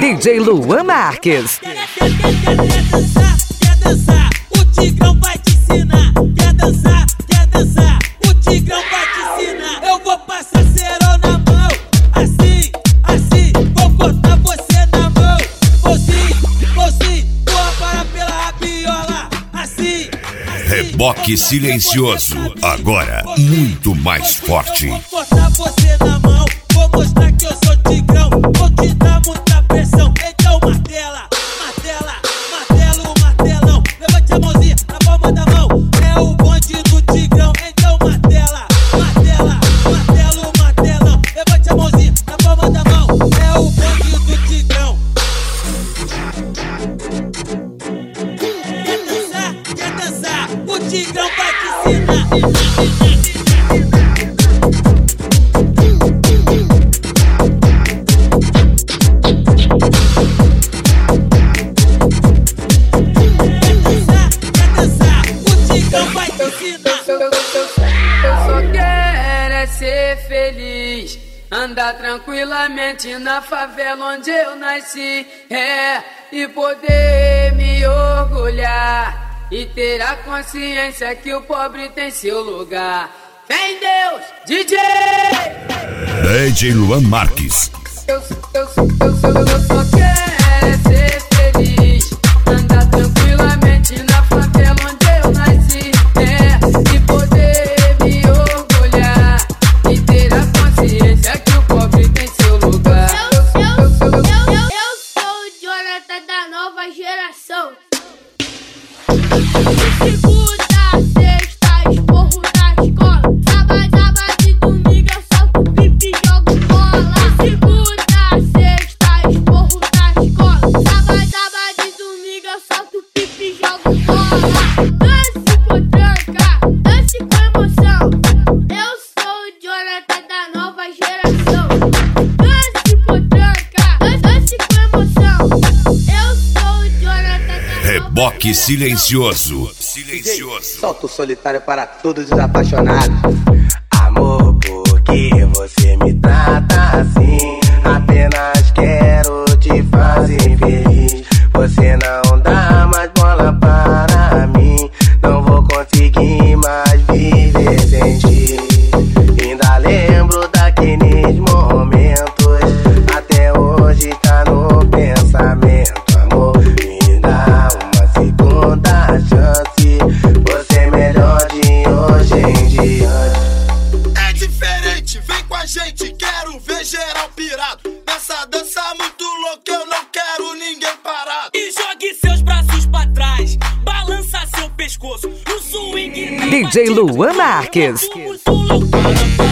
DJ Luan Marques. Quer dançar, o Tigrão vai te ensinar. Quer dançar, o Tigrão vai te ensinar. Eu vou passar cerol na mão, assim, vou cortar você na mão. Vou sim, vou parar pela rabiola, assim. Reboque silencioso, agora muito mais forte. Vou cortar você na mão, vou mostrar que eu sou Tigrão. Vou te dar muita pressão, então martela, martelão. Levante a mãozinha na palma da mão, é o bonde do Tigrão. Então martela, martelão. Levante a mãozinha na palma da mão, é o bonde do Tigrão. Quer dançar, o Tigrão vai te ensinar. Ser feliz, andar tranquilamente na favela onde eu nasci, e poder me orgulhar e ter a consciência que o pobre tem seu lugar. Fé em Deus, DJ! DJ Luan Marques. Eu só quero ser feliz, andar tranquilamente na favela onde eu nasci, e poder me orgulhar e ter a consciência que o pobre tem seu lugar. Eu sou o Jonathan da nova geração. Segunda, sexta, esporro na escola. Sábado e domingo eu solto pipi e jogo bola. Segunda, sexta, esporro na escola. Sábado e domingo eu solto pipi e jogo bola. Dance com tranca, dance com emoção. Eu sou o Jonathan da nova geração. Dance com tranca, dance com emoção. Eu sou o Jonathan da nova Reboque geração. silencioso. Solta o solitário para todos os apaixonados. Amor, por que você me trata assim? Apenas quero te fazer feliz. Você não dá mais bola para mim. Não vou conseguir mais viver sem ti. Ainda lembro daqueles momentos. Até hoje tá no pensamento. Amor, me dá uma segunda chance. Você é melhor de hoje em diante. É diferente, vem com a gente, quero ver geral pirado. Nessa dança muito louca, eu não quero ninguém parado. E jogue seus braços pra trás, balança seu pescoço no swing. DJ Luan Marques. Muito louco.